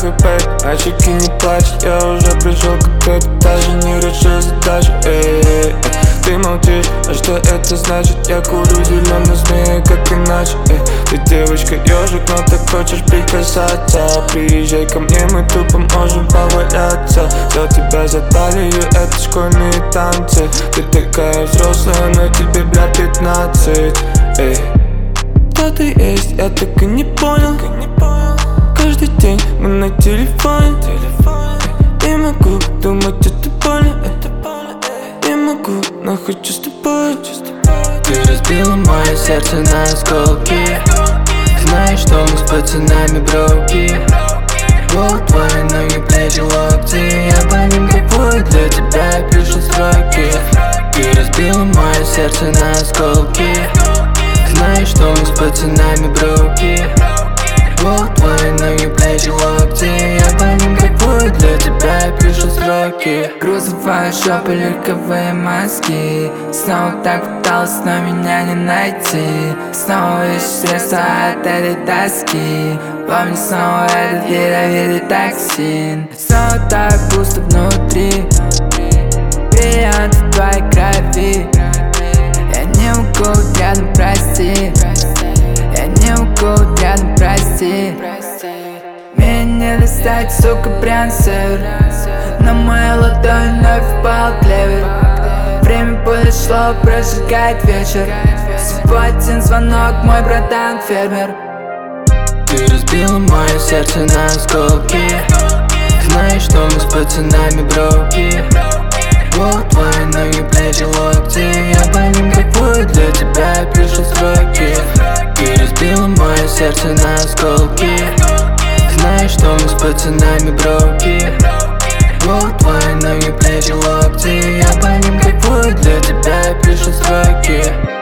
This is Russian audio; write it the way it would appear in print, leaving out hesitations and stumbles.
пей, мальчики не плачь, я уже пришел к ответу, даже не решил задачу. Ты молчишь, а что это значит? Я курю зеленый змеи, как иначе. Ты девочка ежик, но ты хочешь прикасаться. Приезжай ко мне, мы тупо можем поваляться. Взял тебя за талию, это школьные танцы. Ты такая взрослая, но тебе, блядь, 15. Кто ты есть, я так и не понял. Каждый день мы на телефоне. Не могу думать, это больно. Не могу, но хочу с тобой. Ты разбила мое сердце на осколки. Знаешь, что мы с пацанами броки. Вот твои ноги, плечи, локти. Я по ним кайфую, для тебя я пишу строки. Ты разбила мое сердце на осколки. Знаешь, что мы с пацанами броки. Вот твои ноги, плечи, локти. Я по ним кайфую, для тебя я пишу строки. Грузовая шопа, легковые мазки. Снова так пыталась, но меня не найти. Снова ищу средства от этой тоски. Помню снова этот ядовитый токсин. Снова так пусто внутри. Бриллианты в твоей крови. Я не могу рядом, прости. Я не могу рядом, прости. Меня не достать, сука, прям сыр. На моей ладони вновь впал клевер. Время подошло, прожигает вечер. Всего один звонок, мой братан фермер. Ты разбила мое сердце на осколки. Знаешь, что мы с пацанами броки. Вот твои ноги, плечи, локти. Я по ним кайфую, для тебя я пишу строки. Ты разбила мое сердце на осколки. Знаешь, что мы с пацанами броки. Вот твои ноги, плечи, локти. Я по ним кайфую, для тебя я пишу строки.